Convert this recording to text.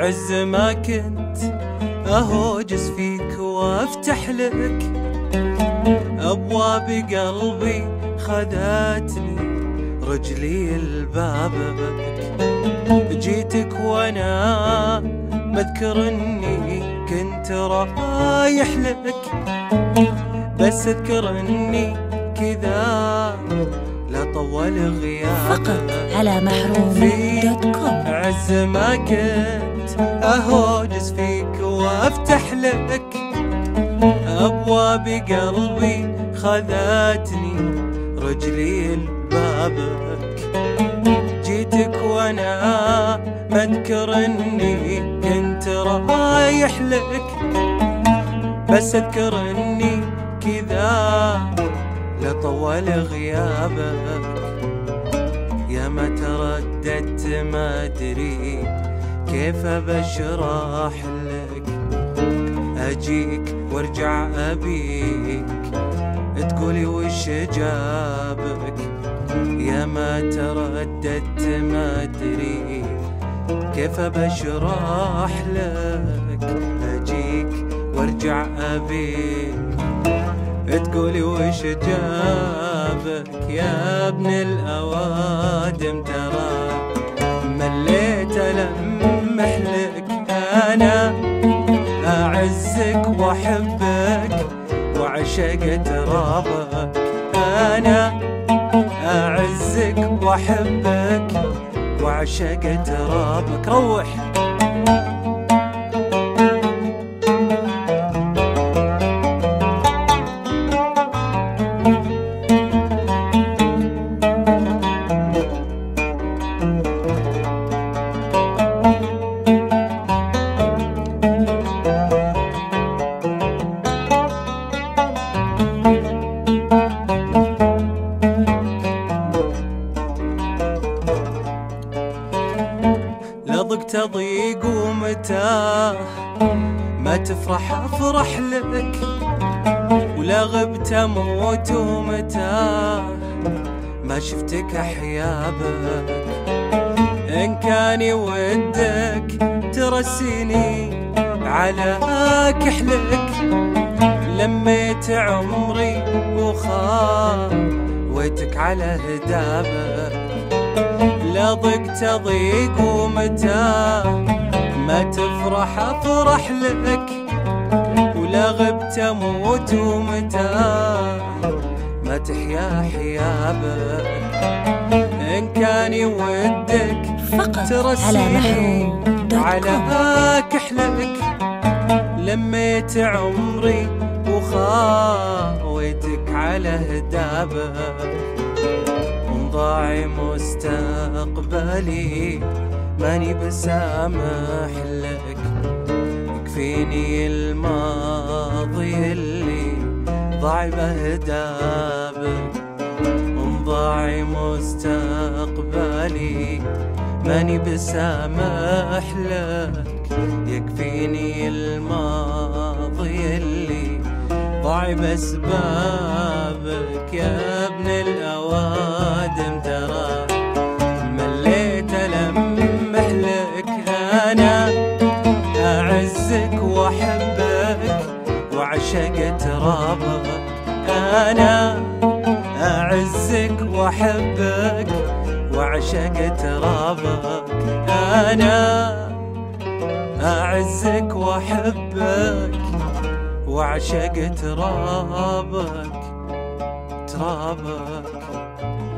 عز ما كنت أهوجس فيك وافتح لك أبواب قلبي، خذتني رجلي لبابك. جيتك وانا بذكر اني كنت رايح لك، بس اذكر اني كذا لا طول غيابك. فقط على محروم.com. عز ما كنت اهوجس فيك وافتح لك أبواب قلبي، خذتني رجلي لبابك. جيتك وانا مذكر اني كنت رايح لك، بس اذكر اني كذا لطول غيابك. يا ما ترددت ما ادري كيف بشرح لك، اجيك وارجع ابيك تقولي وش جابك. يا ما ترددت ما ادري كيف بشرح لك، اجيك وارجع ابيك تقولي وش جابك. يا ابن الاوادم ترى مليت المح لك، انا أعزك وأحبك وأعشق ترابك. أنا أعزك وأحبك وأعشق ترابك. روح ضقت ضيق ومتاه ما تفرح افرح لك، ولا غبت اموت ومتاه ما شفتك احيابك. ان كان ودك ترسيني على كحلك، لميت عمري وخاويتك على هدابك. لا ضقت ضيق ومتاه ما تفرح افرح لك، ولا غبت اموت ومتاه ما تحيا حيابك. ان كان ودك ترسيني على كحلك، لميت عمري وخاويتك على هدابك. ضاع مستقبلي ماني بسامح لك، يكفيني الماضي اللي ضاع بهدابك. ضاع مستقبلي ماني بسامح لك، يكفيني الماضي اللي ضاع بأسبابك. يا ابن الأوادم ترى مليت ألمح لك، أنا أعزك وأحبك وأعشق ترابك. أنا أعزك وأحبك وأعشق ترابك. أنا أعزك وأحبك وأعشق ترابك.